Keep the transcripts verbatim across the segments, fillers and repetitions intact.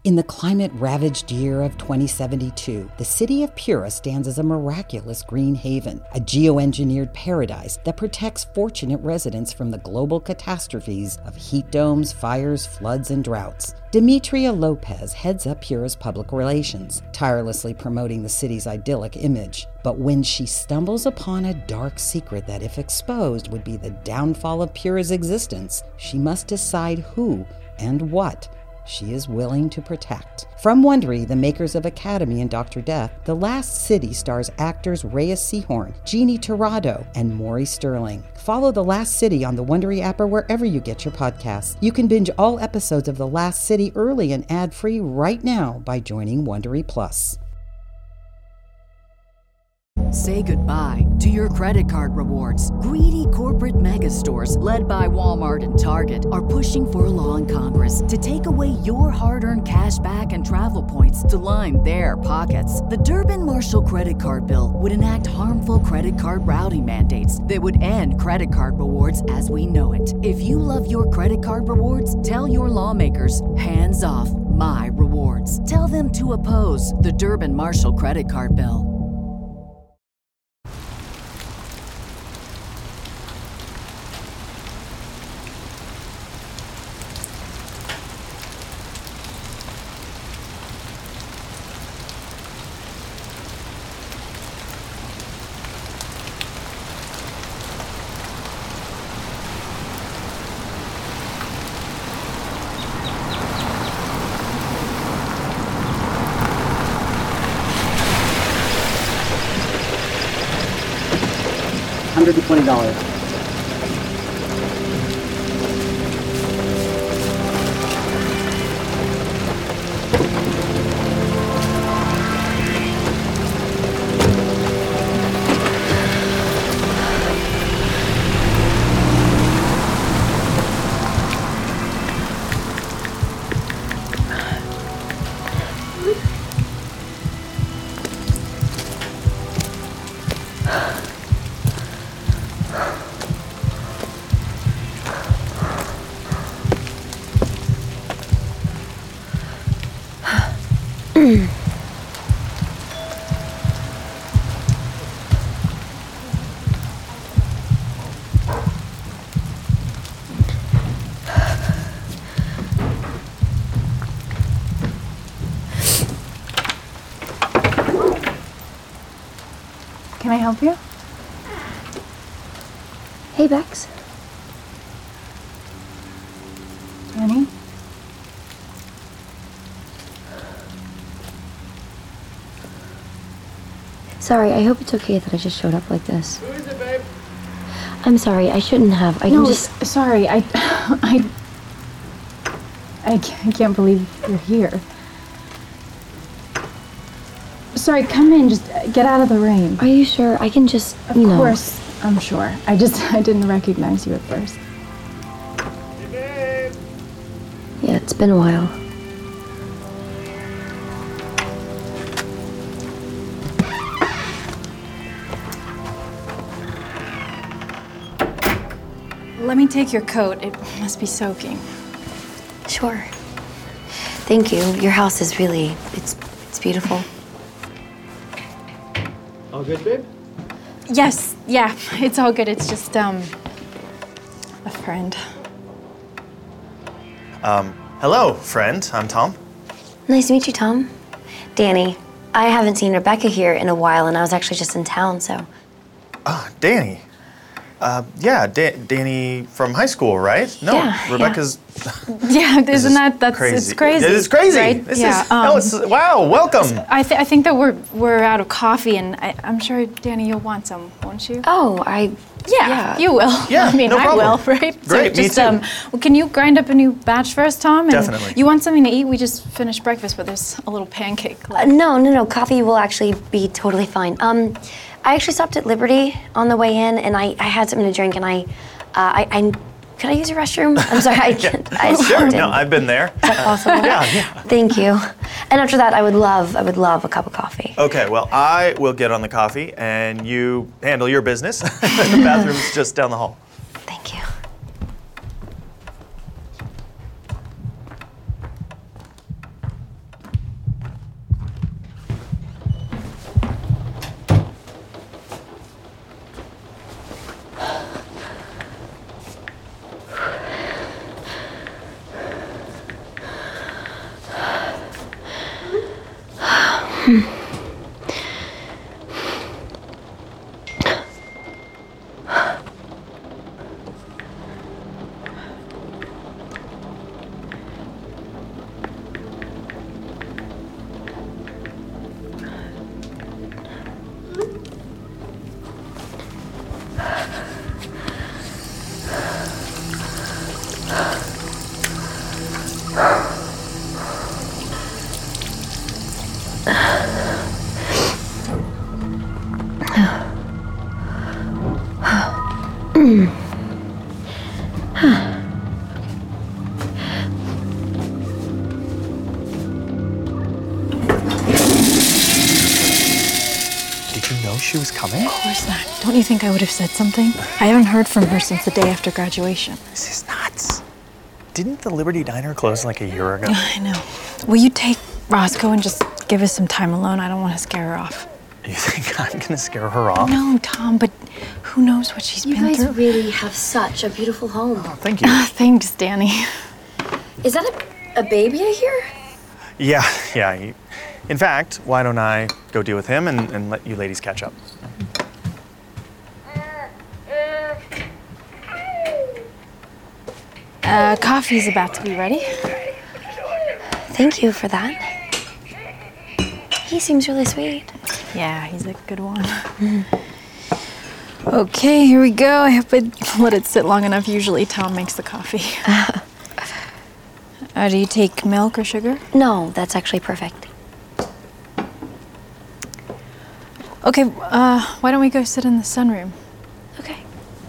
In the climate-ravaged year of twenty seventy-two, the city of Pura stands as a miraculous green haven, a geoengineered paradise that protects fortunate residents from the global catastrophes of heat domes, fires, floods, and droughts. Demetria Lopez heads up Pura's public relations, tirelessly promoting the city's idyllic image. But when she stumbles upon a dark secret that, if exposed, would be the downfall of Pura's existence, she must decide who and what she is willing to protect. From Wondery, the makers of Academy and Doctor Death, The Last City stars actors Reyes Sehorn, Jeannie Torrado, and Maury Sterling. Follow The Last City on the Wondery app or wherever you get your podcasts. You can binge all episodes of The Last City early and ad-free right now by joining Wondery Plus. Say goodbye to your credit card rewards. Greedy corporate mega stores, led by Walmart and Target, are pushing for a law in Congress to take away your hard-earned cash back and travel points to line their pockets. The Durbin-Marshall credit card bill would enact harmful credit card routing mandates that would end credit card rewards as we know it. If you love your credit card rewards, tell your lawmakers, hands off my rewards. Tell them to oppose the Durbin-Marshall credit card bill. one hundred twenty dollars. Can I help you? Hey, Bex. Annie? Sorry, I hope it's okay that I just showed up like this. Who is it, babe? I'm sorry, I shouldn't have. I no, can just... sorry, I... I... I can't, I can't believe you're here. Sorry, come in, just get out of the rain. Are you sure? I can just, Of you know... course, I'm sure. I just, I didn't recognize you at first. Hey, babe. Yeah, it's been a while. Let me take your coat. It must be soaking. Sure. Thank you. Your house is really, it's, it's beautiful. All good, babe? Yes, yeah, it's all good. It's just, um, a friend. Um, hello, friend. I'm Tom. Nice to meet you, Tom. Danny. I haven't seen Rebecca here in a while, and I was actually just in town, so... Ah, Danny. Uh, yeah, da- Danny from high school, right? No, Yeah, Rebecca's... Yeah, This isn't is that, that's, crazy. it's crazy. It is crazy. Right? This yeah, is, no, it's, wow, welcome. I, th- I think that we're, we're out of coffee, and I, I'm sure, Danny, you'll want some, won't you? Oh, I... Yeah, yeah. you will. Yeah, I mean, no I problem. will, right? Great, so me just, too. Um, well, can you grind up a new batch for us, Tom? And Definitely. You want something to eat? We just finished breakfast, but there's a little pancake Uh, left. no, no, no. Coffee will actually be totally fine. Um, I actually stopped at Liberty on the way in, and I, I had something to drink, and I, uh, I, I, could I use your restroom? I'm sorry, I can't. I Sure, stopped in. no, I've been there. Is that possible? Yeah, yeah. Thank you. And after that, I would love, I would love a cup of coffee. Okay, well, I will get on the coffee, and you handle your business. The bathroom's just down the hall. Thank you. Did you know she was coming? Of course not. Don't you think I would have said something? I haven't heard from her since the day after graduation. This is nuts. Didn't the Liberty Diner close like a year ago? I know. Will you take Roscoe and just give us some time alone? I don't want to scare her off. You think I'm gonna scare her off? No, Tom, but who knows what she's You been guys through. really have such a beautiful home. Oh, thank you. Ah, thanks, Danny. Is that a, a baby I hear? Yeah, yeah. he- In fact, why don't I go deal with him and, and let you ladies catch up? Uh, coffee's about to be ready. Thank you for that. He seems really sweet. Yeah, he's a good one. Okay, here we go. I hope I let it sit long enough. Usually Tom makes the coffee. Uh, do you take milk or sugar? No, that's actually perfect. Okay, uh, why don't we go sit in the sunroom? Okay.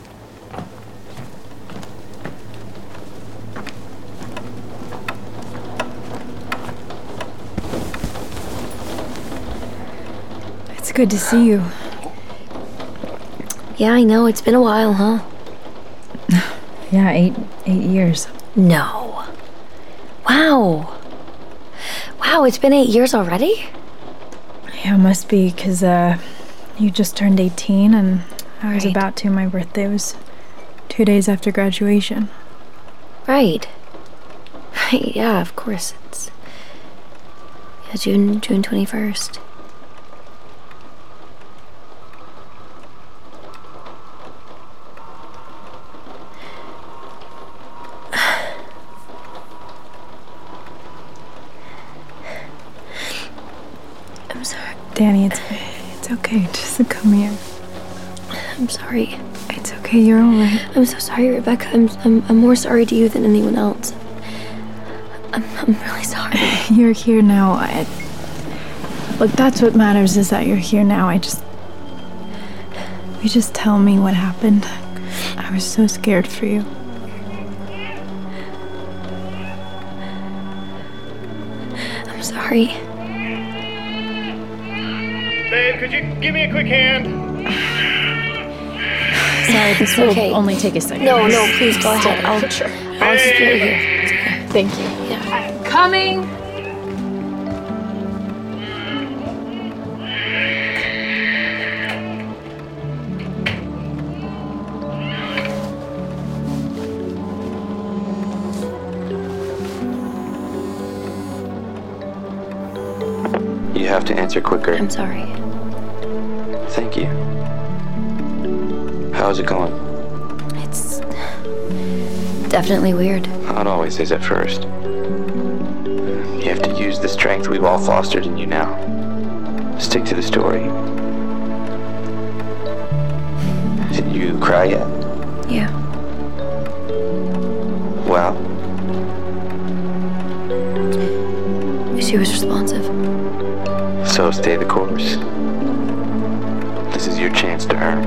It's good to see you. Yeah, I know. It's been a while, huh? Yeah, eight eight years. No. Wow. Wow, it's been eight years already? Yeah, it must be, because uh, you just turned eighteen, and I was Right. about to. My birthday was two days after graduation. Right. Right, yeah, of course. It's yeah, June June twenty-first. I'm sorry. Danny, it's it's okay. Just come here. I'm sorry. It's okay. You're all right. I'm so sorry, Rebecca. I'm I'm, I'm more sorry to you than anyone else. I'm, I'm really sorry. You're here now. I, look, that's what matters, is that you're here now. I just... You just tell me what happened. I was so scared for you. I'm sorry. Babe, could you give me a quick hand? Sorry, this okay. will only take a second. No, no, please go ahead. I'll, I'll just be right here. It's okay. Thank you. Yeah. I'm coming! You have to answer quicker. I'm sorry. Thank you. How's it going? It's definitely weird. It always is at first. You have to use the strength we've all fostered in you now. Stick to the story. Did you cry yet? Yeah. Well, She was responsive. so stay the course. This is your chance to earn.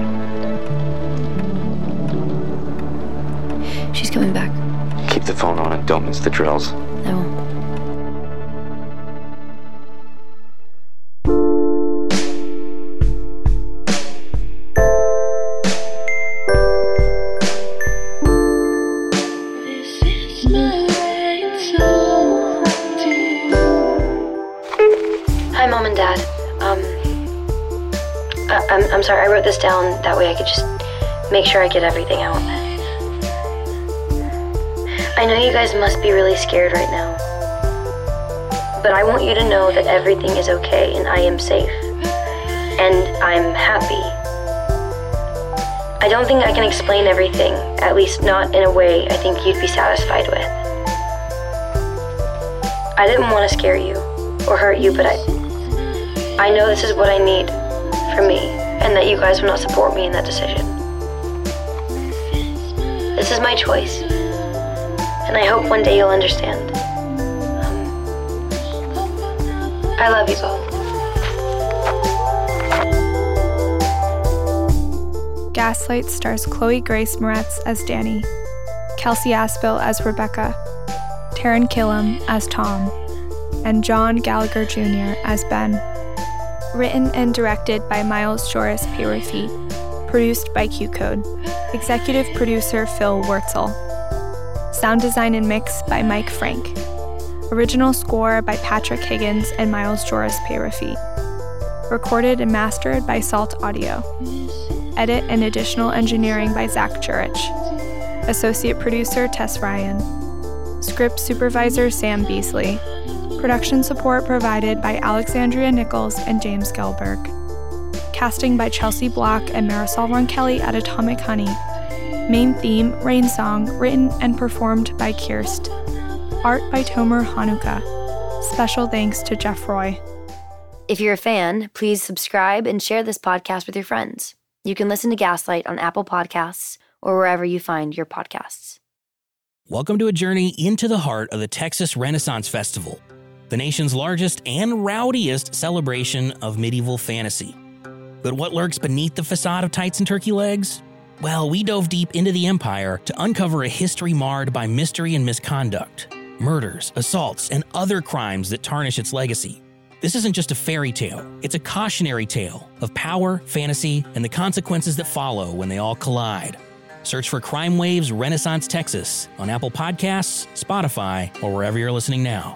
She's coming back. Keep the phone on and don't miss the drills. I won't. Hi, Mom and Dad. Um, I- I'm, I'm sorry, I wrote this down, that way I could just make sure I get everything out. I know you guys must be really scared right now. But I want you to know that everything is okay and I am safe. And I'm happy. I don't think I can explain everything, at least not in a way I think you'd be satisfied with. I didn't want to scare you or hurt you, but I, I know this is what I need for me, and that you guys will not support me in that decision. This is my choice, and I hope one day you'll understand. Um, I love you both. Gaslight stars Chloe Grace Moretz as Danny, Kelsey Aspel as Rebecca, Taran Killam as Tom, and John Gallagher Junior as Ben. Written and directed by Miles Joris Peyrefitte. Produced by Q-Code. Executive producer Phil Wurtzel. Sound design and mix by Mike Frank. Original score by Patrick Higgins and Miles Joris Peyrefitte. Recorded and mastered by Salt Audio. Edit and additional engineering by Zach Jurich. Associate producer Tess Ryan. Script supervisor Sam Beasley. Production support provided by Alexandria Nichols and James Gelberg. Casting by Chelsea Block and Marisol Roncalli at Atomic Honey. Main theme, Rain Song, written and performed by Kirst. Art by Tomer Hanukkah. Special thanks to Jeff Roy. If you're a fan, please subscribe and share this podcast with your friends. You can listen to Gaslight on Apple Podcasts or wherever you find your podcasts. Welcome to a journey into the heart of the Texas Renaissance Festival, the nation's largest and rowdiest celebration of medieval fantasy. But what lurks beneath the facade of tights and turkey legs? Well, we dove deep into the empire to uncover a history marred by mystery and misconduct, murders, assaults, and other crimes that tarnish its legacy. This isn't just a fairy tale, it's a cautionary tale of power, fantasy, and the consequences that follow when they all collide. Search for Crime Waves Renaissance Texas on Apple Podcasts, Spotify, or wherever you're listening now.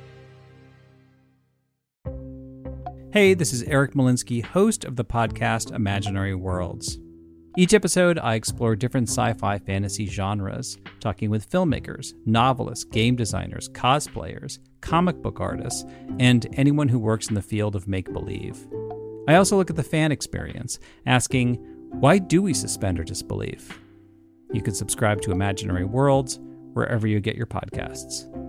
Hey, this is Eric Molinsky, host of the podcast Imaginary Worlds. Each episode, I explore different sci-fi fantasy genres, talking with filmmakers, novelists, game designers, cosplayers, comic book artists, and anyone who works in the field of make-believe. I also look at the fan experience, asking, why do we suspend our disbelief? You can subscribe to Imaginary Worlds wherever you get your podcasts.